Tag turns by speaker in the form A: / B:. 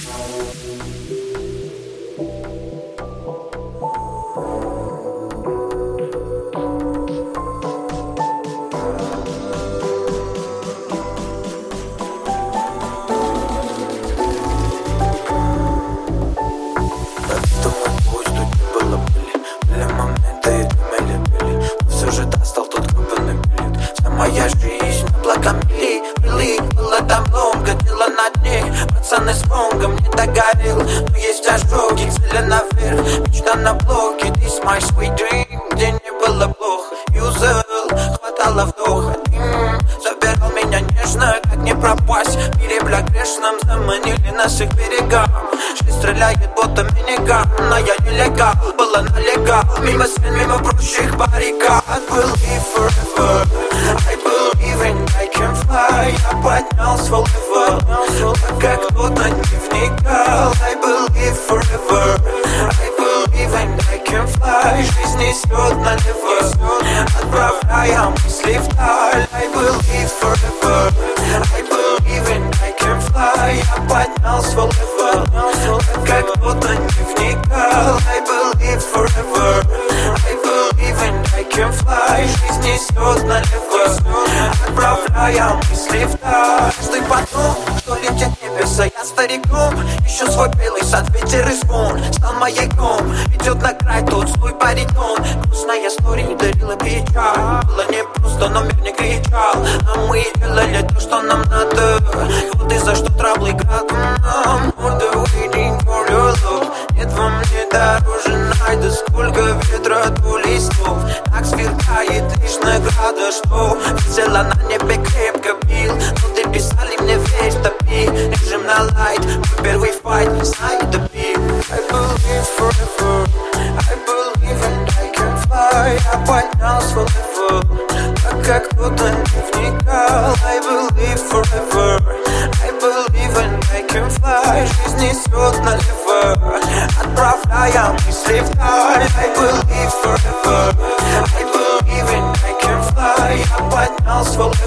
A: Моя жизнь на благо мили было там много, дело над ней. Пацаны с монгом не догорел, но есть ожоги, цели наверх, мечта на блоке. This my sweet dream, где не было плохо. Юзал, хватало вдоха. Забирал меня нежно, как не пропасть. В мире бля грешном заманили нас их берегам. Жизнь стреляет будто миниган, но я нелегал, была налегал. Мимо стен, мимо прочих баррикад. I believe forever, I believe and I can fly. Я поднялся в level, пока кто-то не вникал. I believe forever, I believe and I can fly. Жизнь несет налево, отправляя мысли вдаль. I believe forever, I believe and I can fly. Я поднялся в level, пока кто-то не вникал. I believe forever, I believe and I can fly. Жизнь несет налево, отправляя мысли вдаль. Каждый потом, что летит небеса, я стариком. Ищу свой белый сад, ветер и звон стал маяком, идет на край тот злой баритон. Грустная история дарила печаль. Было непросто, но мир не кричал, а мы делали то, что нам надо. Вот и за что траблы градом нам. More the waiting for your love. Нет во мне дороже найда. Сколько ветра до листов, так сверкает лишь награда, что висела на небе крепко бил. Но ты писали мне весь топи, режим на лайт, мой первый файт, знаю добил. I believe forever, I believe and I can fly. Я поднялся в level, пока кто-то не вникал. I believe forever, I believe and I can fly. Жизнь несет налево, отправляя мысли вдаль. I believe forever, I believe and I can fly. Я поднялся в level,